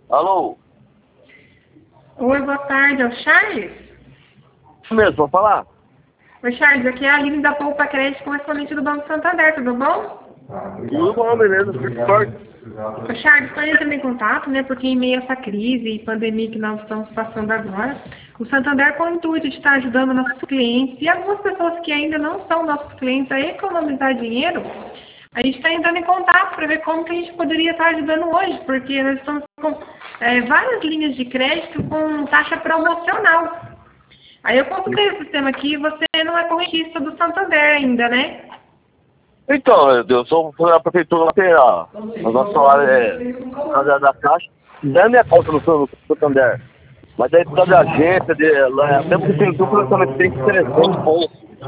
Alô? Oi, boa tarde, é o Charles? Mesmo, vou falar? Oi, Charles, aqui é a Aline da Poupa Crédito, correspondente do Banco Santander, tudo bom? Tudo bom, beleza, forte. Ô, Charles, estou entrando em contato, né, porque em meio a essa crise e pandemia que nós estamos passando agora, o Santander, com o intuito de estar ajudando nossos clientes e algumas pessoas que ainda não são nossos clientes a economizar dinheiro, a gente está entrando em contato para ver como que a gente poderia estar ajudando hoje, porque nós estamos com várias linhas de crédito com taxa promocional. Aí eu consultei o sistema aqui, você não é correntista do Santander ainda, né? Então, eu sou da prefeitura lateral. A nossa área é da Caixa. Não é minha conta no Santander. Mas daí por causa da agência, mesmo que tem tudo, também tem que ser bom.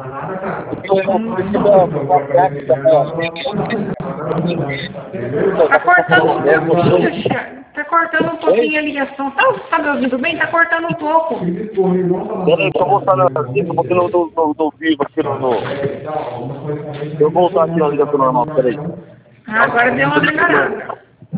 Tá cortando um pouquinho, Charles. Tá cortando um pouquinho a ligação. Tá me ouvindo bem? Tá cortando um pouco. Peraí, deixa eu voltar aqui, tô botando no vivo aqui no... Deixa eu voltar aqui na ligação normal, peraí. Agora deu uma melhorada.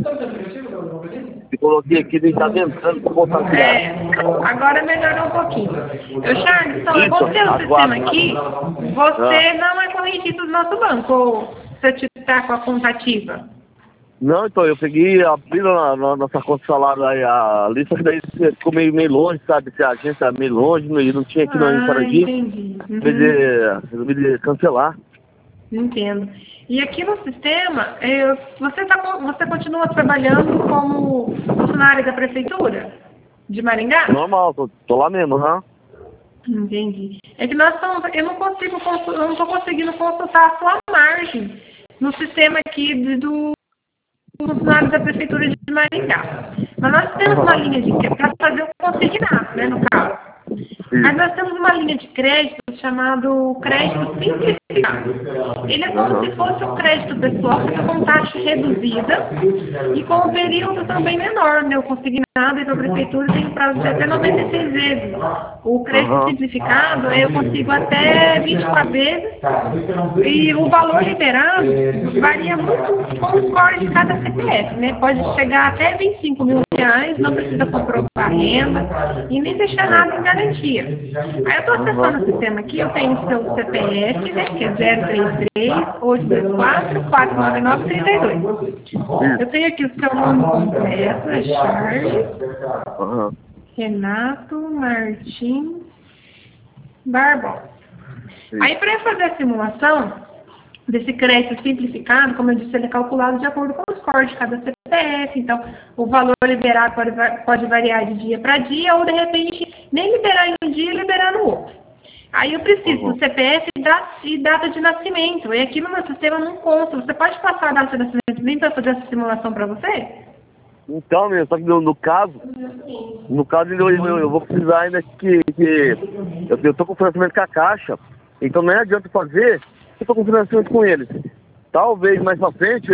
Eu coloquei aqui, ele tá entrando, vou voltar aqui. Agora melhorou um pouquinho. Charles, então, eu vou ter o sistema aqui. Você não é correntista do nosso banco, ou você está com a conta ativa? Não, então, eu peguei, abri na nossa conta de salário aí, a lista que daí ficou meio longe, sabe? Se a agência era meio longe, e não tinha aqui no Paraguai. Entendi. Resolvi cancelar. Entendo. E aqui no sistema, você continua trabalhando como funcionário da prefeitura de Maringá? Normal, tô lá mesmo, né? Entendi. É que eu não estou conseguindo consultar a sua margem no sistema aqui do funcionário da prefeitura de Maringá. Mas nós temos uma linha de crédito para fazer o consignado, né, no caso. Mas nós temos uma linha de crédito chamado crédito simplificado. Ele é como se fosse um crédito pessoal, só com taxa reduzida e com um período também menor, né? O consignado e para a prefeitura tem prazo de até 96 vezes. O crédito simplificado, eu consigo até 24 vezes e o valor liberado varia muito com o score de cada CPF, né? Pode chegar até 25 mil reais, não precisa comprovar renda e nem deixar nada em garantia. Aí eu estou acessando o sistema aqui, eu tenho o seu CPF, né, que é 033-824-499-32. Eu tenho aqui o seu nome completo, é Charles Renato Martins Barbosa. Aí para fazer a simulação desse crédito simplificado, como eu disse, ele é calculado de acordo com o score de cada CPF, então o valor liberado pode variar de dia para dia, ou de repente nem liberar em um dia e liberar no outro. Aí eu preciso do CPF e data de nascimento, e aqui no meu sistema não consta. Você pode passar a data de nascimento nem para fazer essa simulação para você? Então, mesmo, só que no caso eu vou precisar ainda que eu tô com financiamento com a Caixa, então não adianta fazer, eu tô com financiamento com eles. Talvez mais pra frente,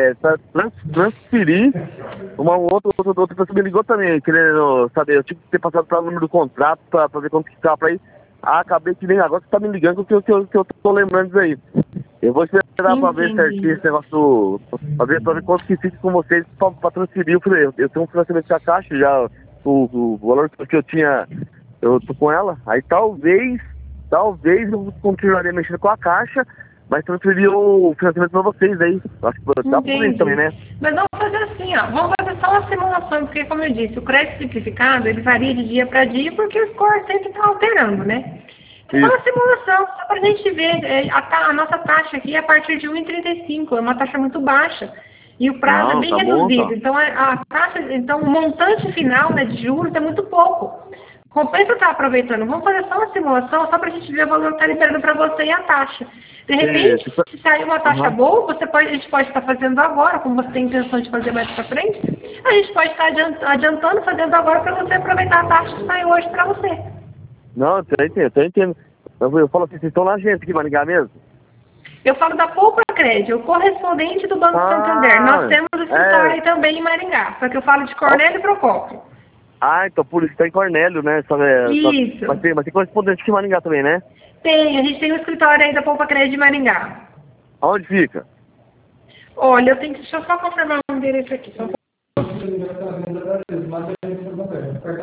transferir outra pessoa me ligou também, querendo saber, eu tive que ter passado para o número do contrato pra ver quanto que tá pra ir. Acabei que nem agora você tá me ligando que eu tô lembrando disso aí. Eu vou esperar pra ver certinho esse negócio, pra ver quanto que fica com vocês pra transferir. Eu tenho um financiamento com a Caixa, já o valor que eu tinha, eu tô com ela, aí talvez eu continuaria mexendo com a Caixa, mas transferir o financiamento pra vocês aí. Acho que dá por isso também, né? Mas vamos fazer assim, ó. Vamos fazer só uma simulação, porque como eu disse, o crédito simplificado, ele varia de dia para dia, porque o score sempre está alterando, né? Então, só uma simulação, só para a gente ver. A nossa taxa aqui é a partir de 1,35, é uma taxa muito baixa. E o prazo é bem reduzido. Então, a taxa, então, o montante final, né, de juros é muito pouco. Compensa estar aproveitando. Vamos fazer só uma simulação, só para a gente ver o valor que está liberando para você e a taxa. De repente, se sair uma taxa boa, a gente pode estar fazendo agora, como você tem intenção de fazer mais para frente, a gente pode estar adiantando, fazendo agora para você aproveitar a taxa que sai hoje para você. Não, eu entendo. Eu falo assim, vocês estão na agência aqui em Maringá mesmo? Eu falo da Poupa Crédito, o correspondente do Banco Santander. Nós temos o escritório aí também em Maringá, só que eu falo de Cornélio Procópio. Então por isso está em Cornélio, né? Isso. Mas tem correspondente aqui em Maringá também, né? Tem, a gente tem um escritório aí da Poupa Crédito de Maringá. Onde fica? Olha, deixa eu só confirmar o endereço aqui.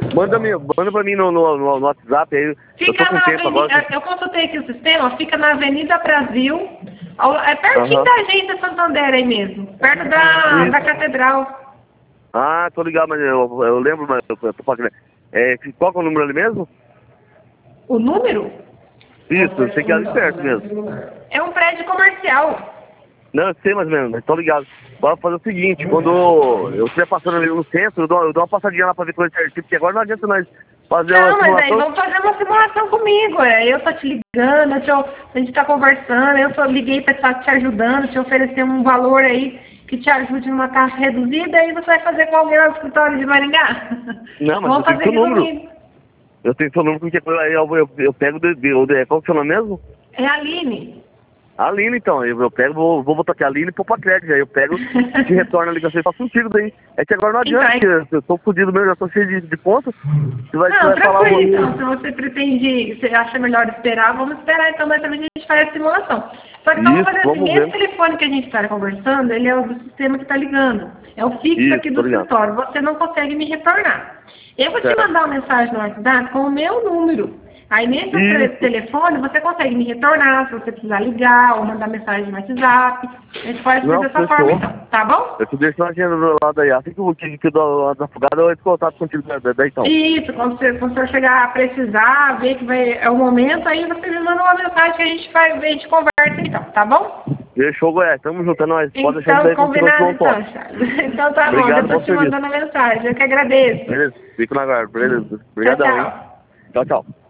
Manda pra mim no WhatsApp aí. Fica eu tô com na tempo avenida, agora. eu consultei aqui o sistema, fica na Avenida Brasil, é pertinho da agência Santander aí mesmo, perto da Catedral. Ah, tô ligado, mas eu lembro, mas eu tô fazendo. Qual que é o número ali mesmo? O número? Isso, eu sei que é ali perto mesmo. É um prédio comercial. Não, eu sei mais ou menos, mas tô ligado. Bora fazer o seguinte, quando eu estiver passando ali no centro, eu dou uma passadinha lá pra ver coisa certinho, porque agora não adianta nós fazer uma Não, mas aí simulação. vamos fazer uma simulação comigo. Eu tô te ligando, a gente tá conversando, eu só liguei pra estar te ajudando, te oferecer um valor aí que te ajude numa taxa reduzida, e você vai fazer com alguém lá no escritório de Maringá. Não, mas Vamos eu tenho fazer seu aqui número. comigo. Eu tenho seu número, porque eu pego qual que é o nome mesmo? É a Aline. A Aline, então. Eu pego, vou botar aqui a Aline e pôr pra crédito. Aí eu pego e te retorno a ligação e faço contigo daí. É que agora não adianta, Então, porque eu tô fodido mesmo, já tô cheio de pontos. Você vai não, falar tranquilo, então. Se você pretende, você acha melhor esperar, vamos esperar, então, mas também a gente faz a simulação. Só que vamos Isso, fazer assim, vamos esse ver. telefone que a gente está conversando, ele é o do sistema que está ligando. É o fixo Isso, aqui do tô ligado. escritório. Você não consegue me retornar. Eu vou te Certo. mandar uma mensagem no WhatsApp com o meu número. Aí nesse telefone você consegue me retornar se você precisar ligar ou mandar mensagem no WhatsApp. A gente pode fazer dessa forma então, tá bom? Eu te deixo na agenda do lado aí. Assim que eu dou uma afogada, eu entro em contato contigo daí então. Isso, quando você chegar a precisar, ver que é o momento, aí você me manda uma mensagem que a gente conversa então, tá bom? Fechou, Goiás. Tamo junto, é nóis. Pode deixar isso Então, daí contigo, eu te dou combinado um então, toque. Charles. Então tá Obrigado, bom, eu tô bom te serviço. mandando a mensagem, eu que agradeço. Beleza? Fico na guarda. Beleza. Tchau, Obrigadão, hein? tchau. Tchau, tchau.